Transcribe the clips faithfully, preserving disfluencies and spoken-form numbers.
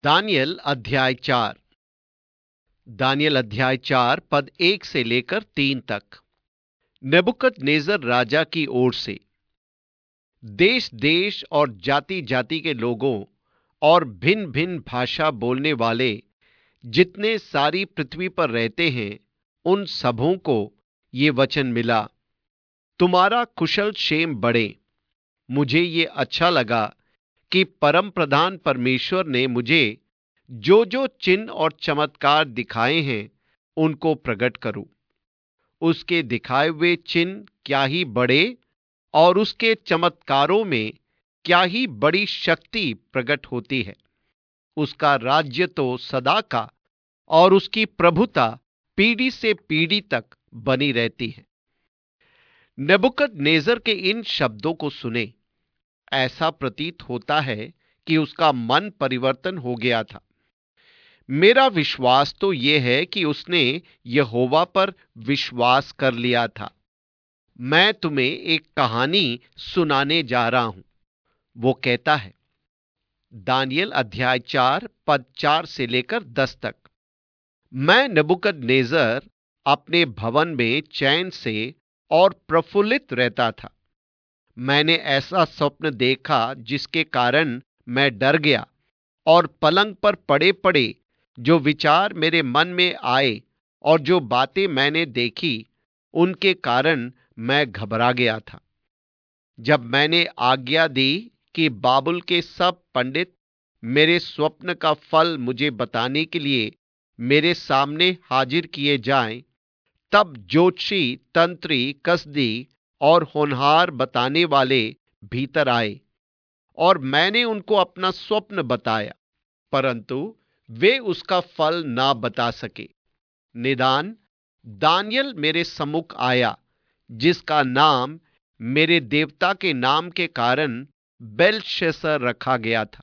Daniel अध्याय चार। Daniel अध्याय चार पद एक से लेकर तीन तक। नेबुकदनेस्सर राजा की ओर से देश देश और जाति जाति के लोगों और भिन्न भिन्न भाषा बोलने वाले जितने सारी पृथ्वी पर रहते हैं, उन सबों को ये वचन मिला, तुम्हारा कुशल क्षेम बढ़े। मुझे ये अच्छा लगा कि परम प्रधान परमेश्वर ने मुझे जो जो चिन्ह और चमत्कार दिखाए हैं, उनको प्रकट करूं। उसके दिखाए हुए चिन्ह क्या ही बड़े और उसके चमत्कारों में क्या ही बड़ी शक्ति प्रकट होती है। उसका राज्य तो सदा का और उसकी प्रभुता पीढ़ी से पीढ़ी तक बनी रहती है। नेबुकदनेस्सर के इन शब्दों को सुने, ऐसा प्रतीत होता है कि उसका मन परिवर्तन हो गया था। मेरा विश्वास तो यह है कि उसने यहोवा पर विश्वास कर लिया था। मैं तुम्हें एक कहानी सुनाने जा रहा हूं। वो कहता है, दानियल अध्याय चार पद चार से लेकर दस तक। मैं नेबुकदनेस्सर अपने भवन में चैन से और प्रफुल्लित रहता था। मैंने ऐसा स्वप्न देखा जिसके कारण मैं डर गया, और पलंग पर पड़े पड़े जो विचार मेरे मन में आए और जो बातें मैंने देखी, उनके कारण मैं घबरा गया था। जब मैंने आज्ञा दी कि बाबुल के सब पंडित मेरे स्वप्न का फल मुझे बताने के लिए मेरे सामने हाजिर किए जाएं, तब ज्योतिषी, तंत्री, कसदी और होनहार बताने वाले भीतर आए, और मैंने उनको अपना स्वप्न बताया, परंतु वे उसका फल ना बता सके। निदान दानियल मेरे सम्मुख आया, जिसका नाम मेरे देवता के नाम के कारण बेलशस्सर रखा गया था,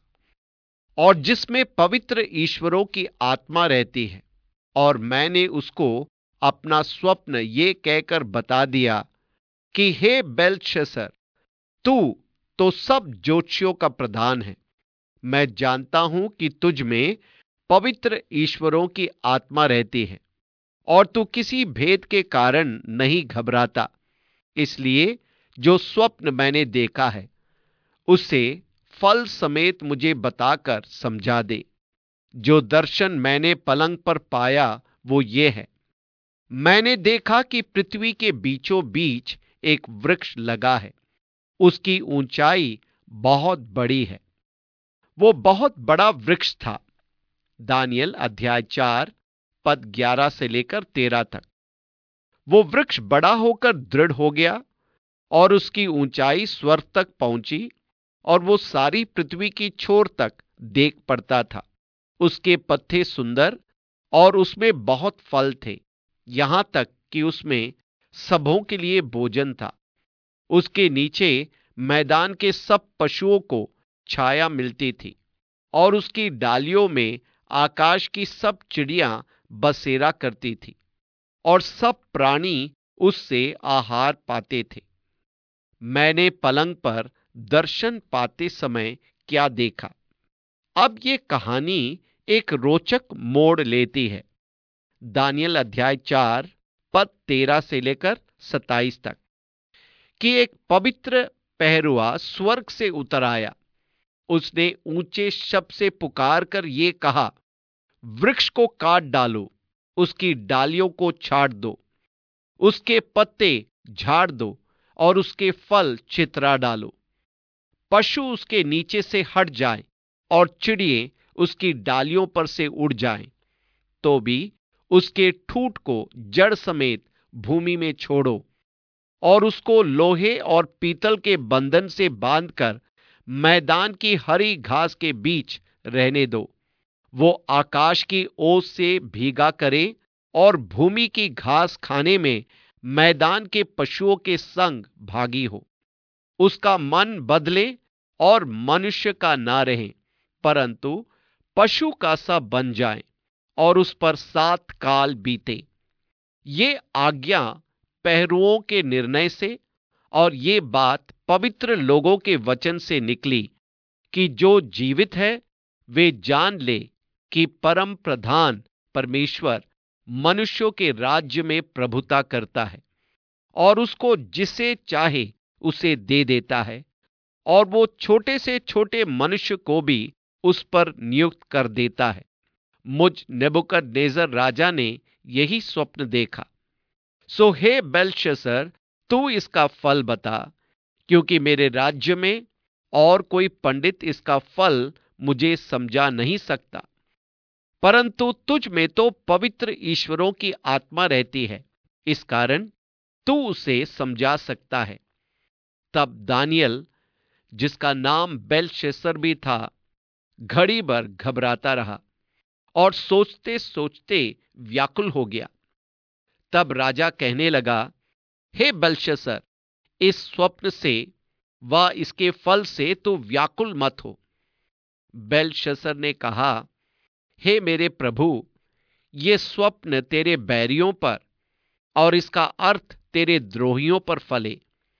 और जिसमें पवित्र ईश्वरों की आत्मा रहती है। और मैंने उसको अपना स्वप्न ये कहकर बता दिया कि हे बेलशस्सर, तू तो सब ज्योतिषियों का प्रधान है। मैं जानता हूं कि तुझ में पवित्र ईश्वरों की आत्मा रहती है, और तू किसी भेद के कारण नहीं घबराता। इसलिए जो स्वप्न मैंने देखा है, उसे फल समेत मुझे बताकर समझा दे। जो दर्शन मैंने पलंग पर पाया वो ये है, मैंने देखा कि पृथ्वी के बीचों बीच एक वृक्ष लगा है। उसकी ऊंचाई बहुत बड़ी है। वो बहुत बड़ा वृक्ष था। दानियल अध्याय चार पद ग्यारह से लेकर तेरह तक। वो वृक्ष बड़ा होकर दृढ़ हो गया, और उसकी ऊंचाई स्वर्ग तक पहुंची, और वो सारी पृथ्वी की छोर तक देख पड़ता था। उसके पत्ते सुंदर, और उसमें बहुत फल थे, यहां तक कि उसमें सबों के लिए भोजन था। उसके नीचे मैदान के सब पशुओं को छाया मिलती थी, और उसकी डालियों में आकाश की सब चिड़ियां बसेरा करती थी, और सब प्राणी उससे आहार पाते थे। मैंने पलंग पर दर्शन पाते समय क्या देखा। अब ये कहानी एक रोचक मोड़ लेती है। दानियल अध्याय चार पद तेरह से लेकर सत्ताईस तक कि एक पवित्र पहरुआ स्वर्ग से उतर आया। उसने ऊंचे शब्द से पुकार कर ये कहा, वृक्ष को काट डालो, उसकी डालियों को छाट दो, उसके पत्ते झाड़ दो, और उसके फल चितरा डालो। पशु उसके नीचे से हट जाएं, और चिड़िए उसकी डालियों पर से उड़ जाएं, तो भी उसके ठूंठ को जड़ समेत भूमि में छोड़ो, और उसको लोहे और पीतल के बंधन से बांधकर मैदान की हरी घास के बीच रहने दो। वो आकाश की ओस से भीगा करे, और भूमि की घास खाने में मैदान के पशुओं के संग भागी हो। उसका मन बदले और मनुष्य का ना रहे, परंतु पशु का सा बन जाए, और उस पर सात काल बीते। ये आज्ञा पहरुओं के निर्णय से और ये बात पवित्र लोगों के वचन से निकली कि जो जीवित है वे जान ले कि परम प्रधान परमेश्वर मनुष्यों के राज्य में प्रभुता करता है और उसको जिसे चाहे उसे दे देता है, और वो छोटे से छोटे मनुष्य को भी उस पर नियुक्त कर देता है। मुझ नेबुकदनेस्सर राजा ने यही स्वप्न देखा। सो हे बेलशस्सर, तू इसका फल बता, क्योंकि मेरे राज्य में और कोई पंडित इसका फल मुझे समझा नहीं सकता, परंतु तुझ में तो पवित्र ईश्वरों की आत्मा रहती है, इस कारण तू उसे समझा सकता है। तब दानियल, जिसका नाम बेलशस्सर भी था, घड़ी भर घबराता रहा और सोचते सोचते व्याकुल हो गया। तब राजा कहने लगा, हे बेलशस्सर, इस स्वप्न से व इसके फल से तू व्याकुल मत हो। बेलशस्सर ने कहा, हे मेरे प्रभु, ये स्वप्न तेरे बैरियों पर और इसका अर्थ तेरे द्रोहियों पर फले।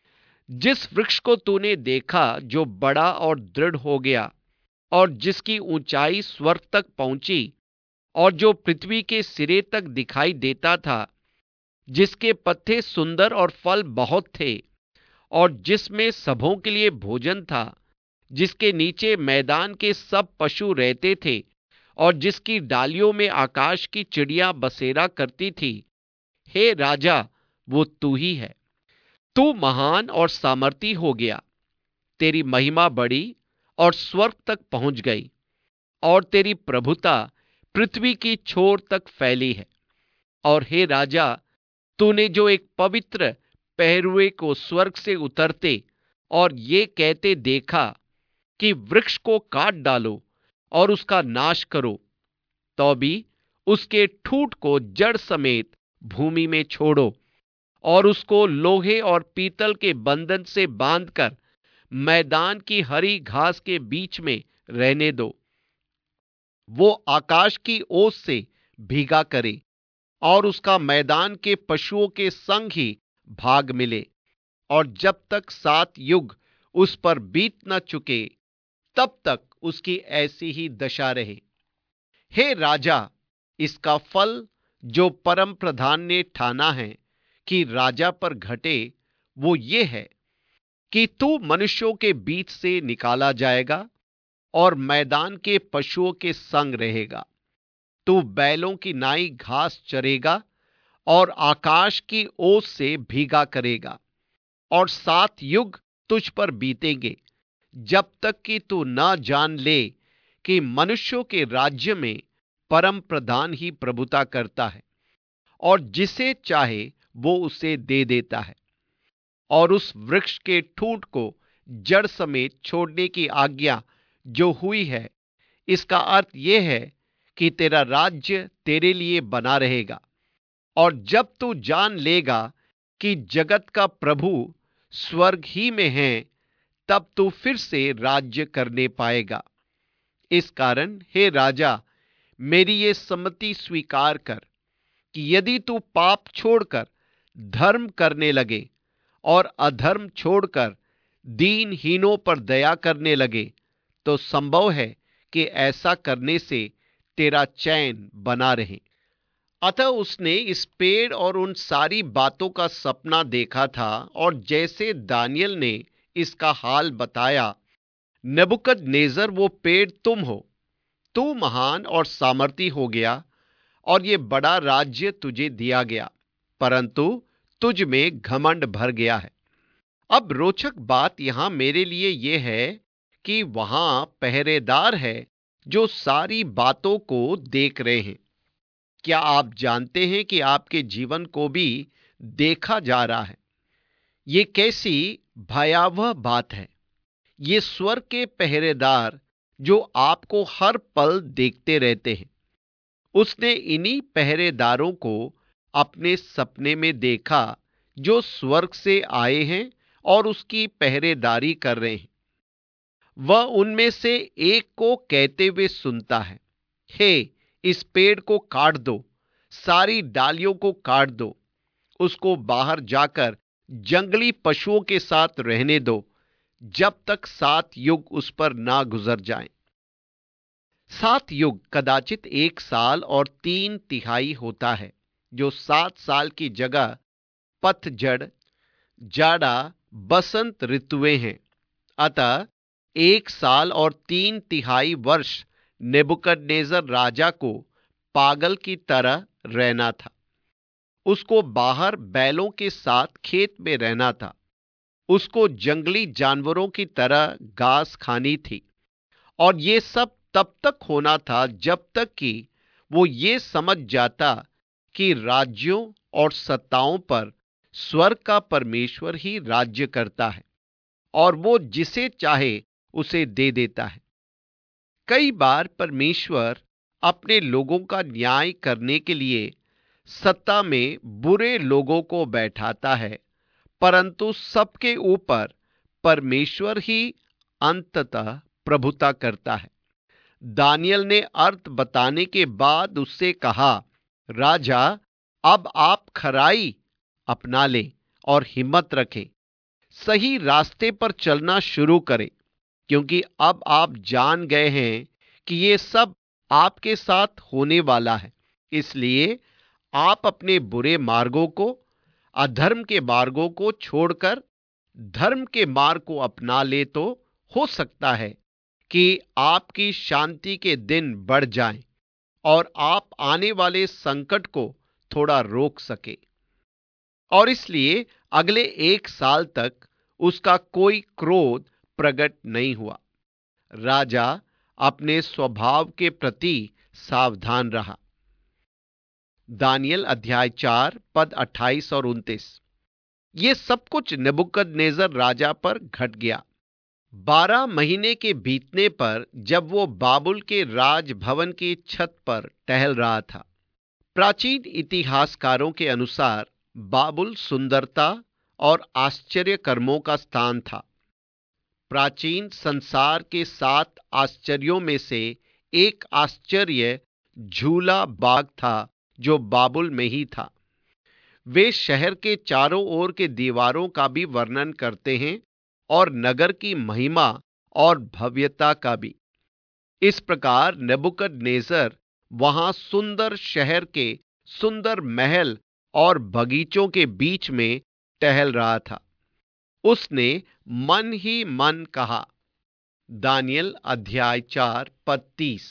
जिस वृक्ष को तूने देखा जो बड़ा और दृढ़ हो गया और जिसकी ऊंचाई स्वर्ग तक पहुंची और जो पृथ्वी के सिरे तक दिखाई देता था, जिसके पत्ते सुंदर और फल बहुत थे और जिसमें सबों के लिए भोजन था, जिसके नीचे मैदान के सब पशु रहते थे और जिसकी डालियों में आकाश की चिड़िया बसेरा करती थी, हे राजा, वो तू ही है। तू महान और सामर्थी हो गया, तेरी महिमा बढ़ी और स्वर्ग तक पहुंच गई, और तेरी प्रभुता पृथ्वी की छोर तक फैली है। और हे राजा, तूने जो एक पवित्र पहरुए को स्वर्ग से उतरते और ये कहते देखा कि वृक्ष को काट डालो और उसका नाश करो, तो भी उसके ठूंठ को जड़ समेत भूमि में छोड़ो और उसको लोहे और पीतल के बंधन से बांधकर मैदान की हरी घास के बीच में रहने दो। वो आकाश की ओस से भीगा करे और उसका मैदान के पशुओं के संग ही भाग मिले, और जब तक सात युग उस पर बीत न चुके तब तक उसकी ऐसी ही दशा रहे। हे राजा, इसका फल जो परम प्रधान ने ठाना है कि राजा पर घटे, वो ये है कि तू मनुष्यों के बीच से निकाला जाएगा और मैदान के पशुओं के संग रहेगा। तू बैलों की नाई घास चरेगा और आकाश की ओस से भीगा करेगा, और सात युग तुझ पर बीतेंगे, जब तक कि तू न जान ले कि मनुष्यों के राज्य में परम प्रधान ही प्रभुता करता है और जिसे चाहे वो उसे दे देता है। और उस वृक्ष के ठूंठ को जड़ समेत छोड़ने की आज्ञा जो हुई है, इसका अर्थ यह है कि तेरा राज्य तेरे लिए बना रहेगा, और जब तू जान लेगा कि जगत का प्रभु स्वर्ग ही में है, तब तू फिर से राज्य करने पाएगा। इस कारण हे राजा, मेरी ये सम्मति स्वीकार कर कि यदि तू पाप छोड़कर धर्म करने लगे और अधर्म छोड़कर दीनहीनों पर दया करने लगे, तो संभव है कि ऐसा करने से तेरा चैन बना रहे। अतः उसने इस पेड़ और उन सारी बातों का सपना देखा था, और जैसे दानियल ने इसका हाल बताया, नेबुकदनेस्सर, वो पेड़ तुम हो। तू महान और सामर्थी हो गया और ये बड़ा राज्य तुझे दिया गया, परंतु तुझ में घमंड भर गया है। अब रोचक बात यहां मेरे लिए यह है कि वहां पहरेदार है जो सारी बातों को देख रहे हैं। क्या आप जानते हैं कि आपके जीवन को भी देखा जा रहा है? ये कैसी भयावह बात है। ये स्वर्ग के पहरेदार जो आपको हर पल देखते रहते हैं। उसने इन्हीं पहरेदारों को अपने सपने में देखा जो स्वर्ग से आए हैं और उसकी पहरेदारी कर रहे हैं। वह उनमें से एक को कहते हुए सुनता है, हे, इस पेड़ को काट दो, सारी डालियों को काट दो, उसको बाहर जाकर जंगली पशुओं के साथ रहने दो, जब तक सात युग उस पर ना गुजर जाएं। सात युग कदाचित एक साल और तीन तिहाई होता है, जो सात साल की जगह पतझड़, जाड़ा, बसंत ऋतुएं हैं। अतः एक साल और तीन तिहाई वर्ष नेबुकदनेजर राजा को पागल की तरह रहना था। उसको बाहर बैलों के साथ खेत में रहना था। उसको जंगली जानवरों की तरह घास खानी थी। और ये सब तब तक होना था जब तक कि वो ये समझ जाता कि राज्यों और सत्ताओं पर स्वर्ग का परमेश्वर ही राज्य करता है और वो जिसे चाहे उसे दे देता है। कई बार परमेश्वर अपने लोगों का न्याय करने के लिए सत्ता में बुरे लोगों को बैठाता है, परंतु सबके ऊपर परमेश्वर ही अंततः प्रभुता करता है। दानियल ने अर्थ बताने के बाद उससे कहा, राजा, अब आप खराई अपना लें और हिम्मत रखें, सही रास्ते पर चलना शुरू करें, क्योंकि अब आप जान गए हैं कि ये सब आपके साथ होने वाला है। इसलिए आप अपने बुरे मार्गों को, अधर्म के मार्गों को छोड़कर धर्म के मार्ग को अपना ले, तो हो सकता है कि आपकी शांति के दिन बढ़ जाएं और आप आने वाले संकट को थोड़ा रोक सके। और इसलिए अगले एक साल तक उसका कोई क्रोध प्रकट नहीं हुआ। राजा अपने स्वभाव के प्रति सावधान रहा। दानियल अध्याय चार पद अट्ठाईस और उनतीस। ये सब कुछ नेबुकदनेजर राजा पर घट गया। बारह महीने के बीतने पर जब वो बाबुल के राजभवन की छत पर टहल रहा था। प्राचीन इतिहासकारों के अनुसार बाबुल सुंदरता और आश्चर्य कर्मों का स्थान था। प्राचीन संसार के सात आश्चर्यों में से एक आश्चर्य झूला बाग था, जो बाबुल में ही था। वे शहर के चारों ओर के दीवारों का भी वर्णन करते हैं और नगर की महिमा और भव्यता का भी। इस प्रकार नेबुकदनेजर वहां सुंदर शहर के सुंदर महल और बगीचों के बीच में टहल रहा था। उसने मन ही मन कहा। दानियल अध्याय चार पद तीस।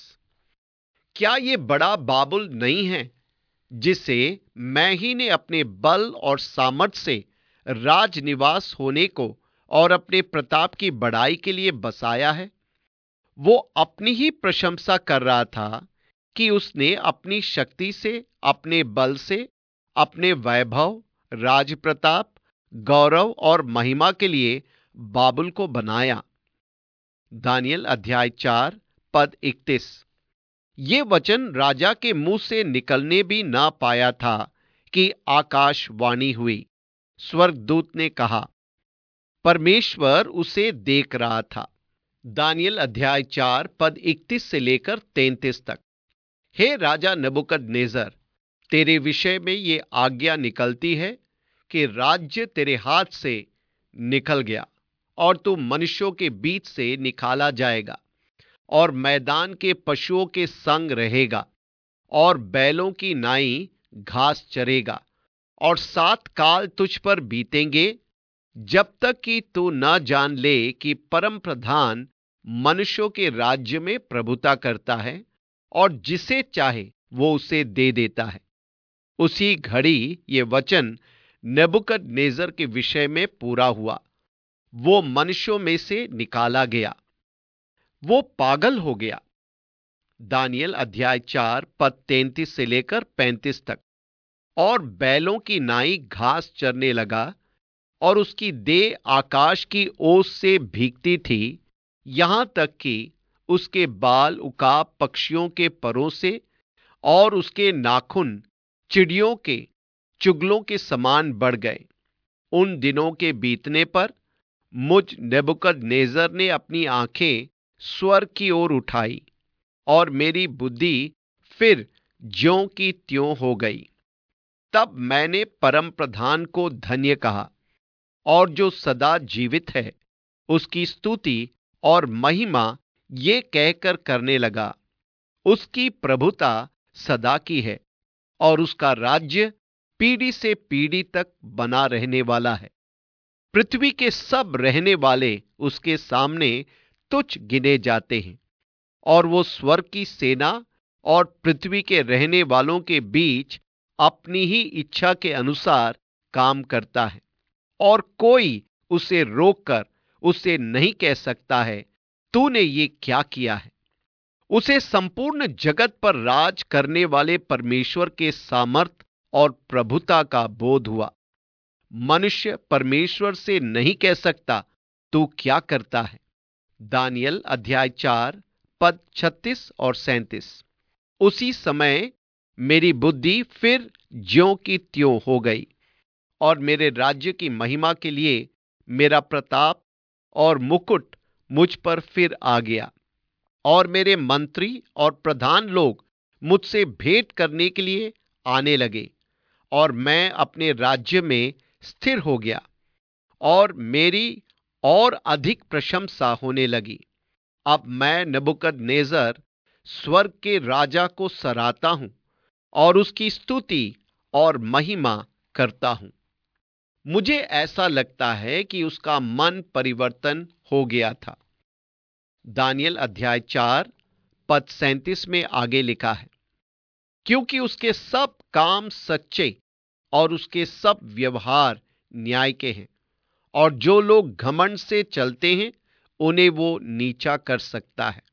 क्या ये बड़ा बाबुल नहीं है, जिसे मैं ही ने अपने बल और सामर्थ से राजनिवास होने को और अपने प्रताप की बढ़ाई के लिए बसाया है? वो अपनी ही प्रशंसा कर रहा था कि उसने अपनी शक्ति से, अपने बल से, अपने वैभव, राज प्रताप, गौरव और महिमा के लिए बाबुल को बनाया। दानियल अध्याय चार पद इकतीस। ये वचन राजा के मुंह से निकलने भी ना पाया था कि आकाशवाणी हुई। स्वर्गदूत ने कहा। परमेश्वर उसे देख रहा था। दानियल अध्याय चार पद इकतीस से लेकर तैंतीस तक। हे राजा नेबुकदनेजर, तेरे विषय में ये आज्ञा निकलती है कि राज्य तेरे हाथ से निकल गया और तू मनुष्यों के बीच से निकाला जाएगा और मैदान के पशुओं के संग रहेगा और बैलों की नाई घास चरेगा। और सात काल तुझ पर बीतेंगे, जब तक कि तू न जान ले कि परम प्रधान मनुष्यों के राज्य में प्रभुता करता है और जिसे चाहे वो उसे दे देता है। उसी घड़ी ये वचन नेबुकदनेजर के विषय में पूरा हुआ। वो मनुष्यों में से निकाला गया, वो पागल हो गया। दानियल अध्याय चार पद तैंतीस से लेकर पैंतीस तक। और बैलों की नाई घास चरने लगा और उसकी देह आकाश की ओस से भीगती थी, यहां तक कि उसके बाल उकाब पक्षियों के परों से और उसके नाखून चिड़ियों के चुगलों के समान बढ़ गए। उन दिनों के बीतने पर मुझ नेबुकदनेजर ने अपनी आंखें स्वर्ग की ओर उठाई और मेरी बुद्धि फिर ज्यों की त्यों हो गई। तब मैंने परम प्रधान को धन्य कहा और जो सदा जीवित है उसकी स्तुति और महिमा ये कहकर करने लगा, उसकी प्रभुता सदा की है और उसका राज्य पीढ़ी से पीढ़ी तक बना रहने वाला है। पृथ्वी के सब रहने वाले उसके सामने तुच्छ गिने जाते हैं और वो स्वर्ग की सेना और पृथ्वी के रहने वालों के बीच अपनी ही इच्छा के अनुसार काम करता है और कोई उसे रोककर उसे नहीं कह सकता है, तूने ये क्या किया है। उसे संपूर्ण जगत पर राज करने वाले परमेश्वर के सामर्थ और प्रभुता का बोध हुआ। मनुष्य परमेश्वर से नहीं कह सकता, तू क्या करता है। दानियल अध्याय चार पद छत्तीस और सैंतीस। उसी समय मेरी बुद्धि फिर ज्यों की त्यों हो गई और मेरे राज्य की महिमा के लिए मेरा प्रताप और मुकुट मुझ पर फिर आ गया और मेरे मंत्री और प्रधान लोग मुझसे भेंट करने के लिए आने लगे और मैं अपने राज्य में स्थिर हो गया और मेरी और अधिक प्रशंसा होने लगी। अब मैं नबूकदनेस्सर स्वर्ग के राजा को सराहता हूं और उसकी स्तुति और महिमा करता हूं। मुझे ऐसा लगता है कि उसका मन परिवर्तन हो गया था। दानियल अध्याय चार पद सैंतीस में आगे लिखा है, क्योंकि उसके सब काम सच्चे और उसके सब व्यवहार न्याय के हैं और जो लोग घमंड से चलते हैं उन्हें वो नीचा कर सकता है।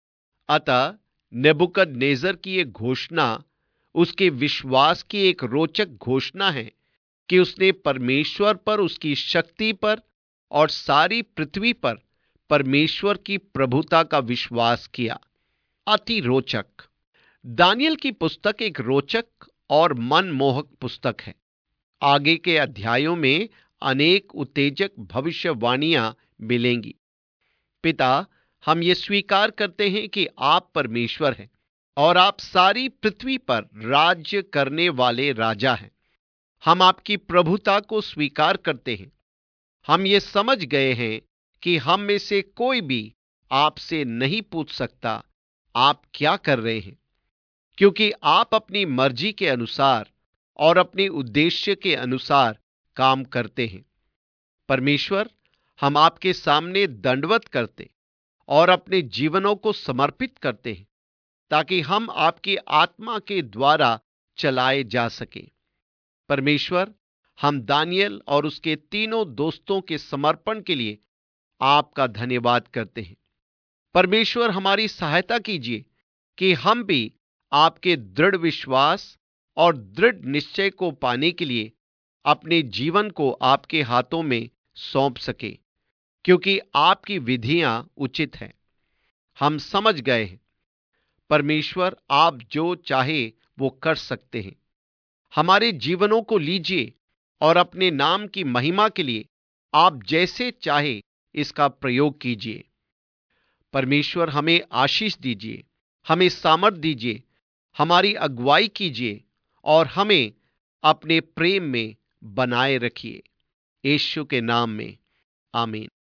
अतः नेबुकदनेस्सर की एक घोषणा उसके विश्वास की एक रोचक घोषणा है कि उसने परमेश्वर पर, उसकी शक्ति पर और सारी पृथ्वी पर परमेश्वर की प्रभुता का विश्वास किया। अति रोचक। दानियल की पुस्तक एक रोचक और मनमोहक पुस्तक है। आगे के अध्यायों में अनेक उत्तेजक भविष्यवाणियां मिलेंगी। पिता, हम ये स्वीकार करते हैं कि आप परमेश्वर हैं और आप सारी पृथ्वी पर राज्य करने वाले राजा हैं। हम आपकी प्रभुता को स्वीकार करते हैं। हम ये समझ गए हैं कि हम में से कोई भी आपसे नहीं पूछ सकता, आप क्या कर रहे हैं, क्योंकि आप अपनी मर्जी के अनुसार और अपने उद्देश्य के अनुसार काम करते हैं। परमेश्वर, हम आपके सामने दंडवत करते और अपने जीवनों को समर्पित करते हैं ताकि हम आपकी आत्मा के द्वारा चलाए जा सकें। परमेश्वर, हम दानियल और उसके तीनों दोस्तों के समर्पण के लिए आपका धन्यवाद करते हैं। परमेश्वर, हमारी सहायता कीजिए कि हम भी आपके दृढ़ विश्वास और दृढ़ निश्चय को पाने के लिए अपने जीवन को आपके हाथों में सौंप सके, क्योंकि आपकी विधियां उचित हैं। हम समझ गए हैं परमेश्वर, आप जो चाहे वो कर सकते हैं। हमारे जीवनों को लीजिए और अपने नाम की महिमा के लिए आप जैसे चाहे इसका प्रयोग कीजिए। परमेश्वर, हमें आशीष दीजिए, हमें सामर्थ दीजिए, हमारी अगुवाई कीजिए और हमें अपने प्रेम में बनाए रखिए। यीशु के नाम में आमीन।